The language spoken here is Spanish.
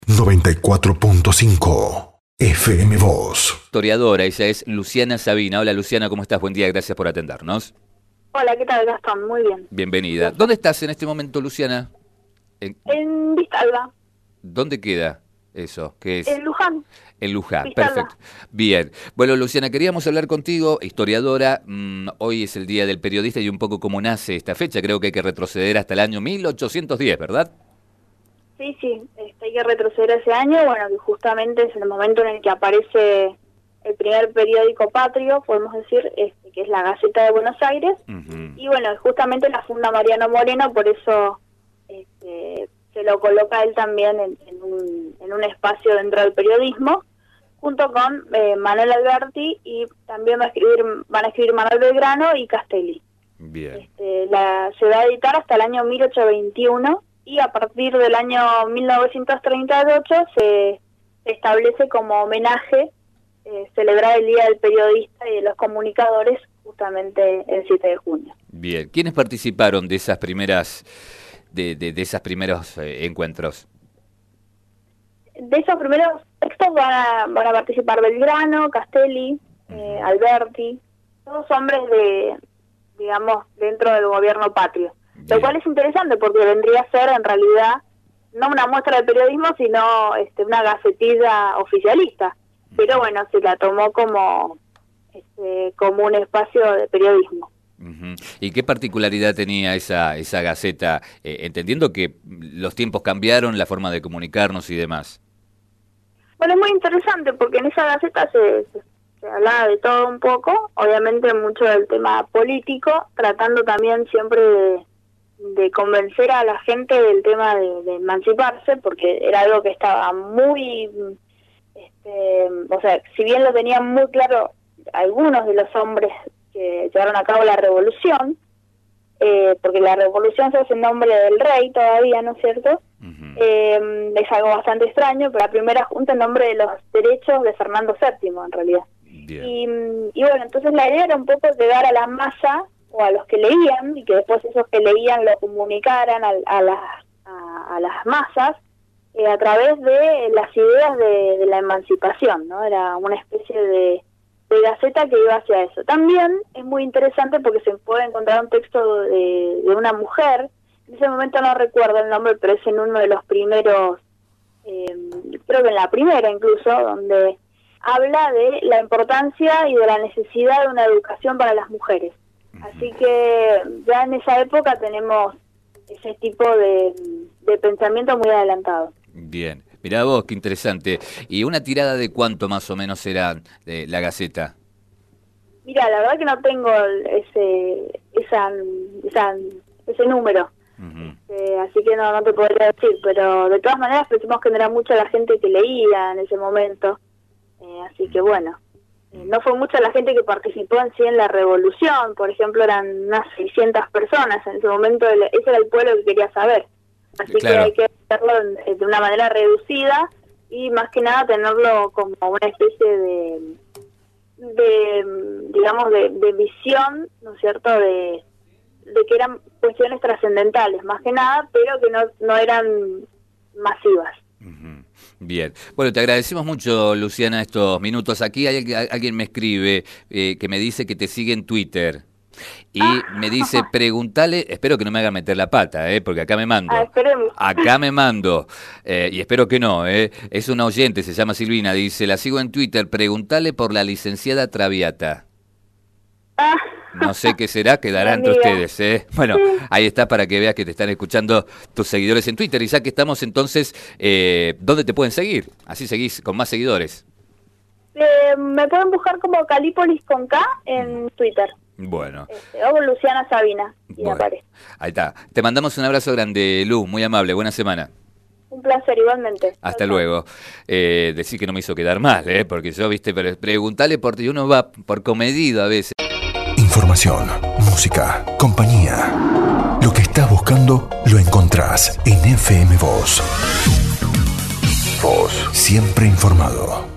94.5 FM Voz. Historiadora, ella es Luciana Sabina. Hola Luciana, ¿cómo estás? Buen día, gracias por atendernos. Hola, ¿qué tal, Gastón? Muy bien. Bienvenida. ¿Dónde estás en este momento, Luciana? En Vistalba. ¿Dónde queda eso? ¿Qué es? En Luján. En Luján, Vistalba. perfecto. Bien. Bueno, Luciana, queríamos hablar contigo, historiadora. Hoy es el Día del Periodista y un poco cómo nace esta fecha. Creo que hay que retroceder hasta el año 1810, ¿verdad? Sí, hay que retroceder ese año, bueno, que justamente es el momento en el que aparece el primer periódico patrio, podemos decir, que es la Gaceta de Buenos Aires, y bueno, justamente la funda Mariano Moreno, por eso se lo coloca él también en un espacio dentro del periodismo, junto con Manuel Alberti, y también van a escribir Manuel Belgrano y Castelli. Bien. Se va a editar hasta el año 1821, y a partir del año 1938 se establece como homenaje celebrar el Día del Periodista y de los Comunicadores justamente el 7 de junio. Bien. ¿Quiénes participaron de esas primeras de esos primeros encuentros? De esos primeros textos van a participar Belgrano, Castelli, Alberti, todos hombres digamos, dentro del gobierno patrio. Bien. Lo cual es interesante porque vendría a ser en realidad no una muestra de periodismo, sino una gacetilla oficialista. Pero bueno, se la tomó como un espacio de periodismo. ¿Y qué particularidad tenía esa gaceta? Entendiendo que los tiempos cambiaron, la forma de comunicarnos y demás. Bueno, es muy interesante porque en esa gaceta se hablaba de todo un poco, obviamente mucho del tema político, tratando también siempre de convencer a la gente del tema de emanciparse, porque era algo que estaba muy, o sea, si bien lo tenían muy claro algunos de los hombres que llevaron a cabo la revolución, porque la revolución se hace en nombre del rey todavía, ¿no es cierto? Es algo bastante extraño, pero la primera junta en nombre de los derechos de Fernando VII, en realidad. Y bueno, entonces la idea era un poco llegar a la masa, o a los que leían, y que después esos que leían lo comunicaran a las masas, a través de las ideas de la emancipación, ¿no? Era una especie de gaceta que iba hacia eso. También es muy interesante porque se puede encontrar un texto de una mujer, en ese momento no recuerdo el nombre, pero es en uno de los primeros, creo que en la primera incluso, donde habla de la importancia y de la necesidad de una educación para las mujeres. Así que ya en esa época tenemos ese tipo de pensamiento muy adelantado. Bien, mirá vos, qué interesante. ¿Y una tirada de cuánto más o menos era la Gaceta? Mira, la verdad que no tengo ese número, así que no te podría decir, pero de todas maneras pensamos que no era mucha la gente que leía en ese momento, así que bueno. No fue mucha la gente que participó en sí en la revolución, por ejemplo, eran unas 600 personas en ese momento, ese era el pueblo que quería saber. Así claro, que hay que hacerlo de una manera reducida y más que nada tenerlo como una especie de visión, ¿no es cierto?, de que eran cuestiones trascendentales, más que nada, pero que no eran masivas. Bien, bueno, te agradecemos mucho, Luciana, estos minutos. Aquí alguien me escribe que me dice que te sigue en Twitter y me dice, preguntale, espero que no me haga meter la pata, porque acá me mando. Acá me mando, y espero que no, es una oyente, se llama Silvina, dice, la sigo en Twitter, preguntale por la licenciada Traviata. No sé qué será, quedará entre ustedes, Bueno, ahí está para que veas que te están escuchando tus seguidores en Twitter. Y ya que estamos entonces, ¿dónde te pueden seguir? Así seguís con más seguidores. Me pueden buscar como Calípolis con K en Twitter. Bueno. O Luciana Sabina, y bueno, aparece. Ahí está. Te mandamos un abrazo grande, Lu, muy amable, buena semana. Un placer, igualmente. Hasta luego. Decir que no me hizo quedar mal, porque yo, viste, pero preguntale por ti, uno va por comedido a veces. Información, música, compañía. Lo que estás buscando lo encontrás en FM Voz. Voz, siempre informado.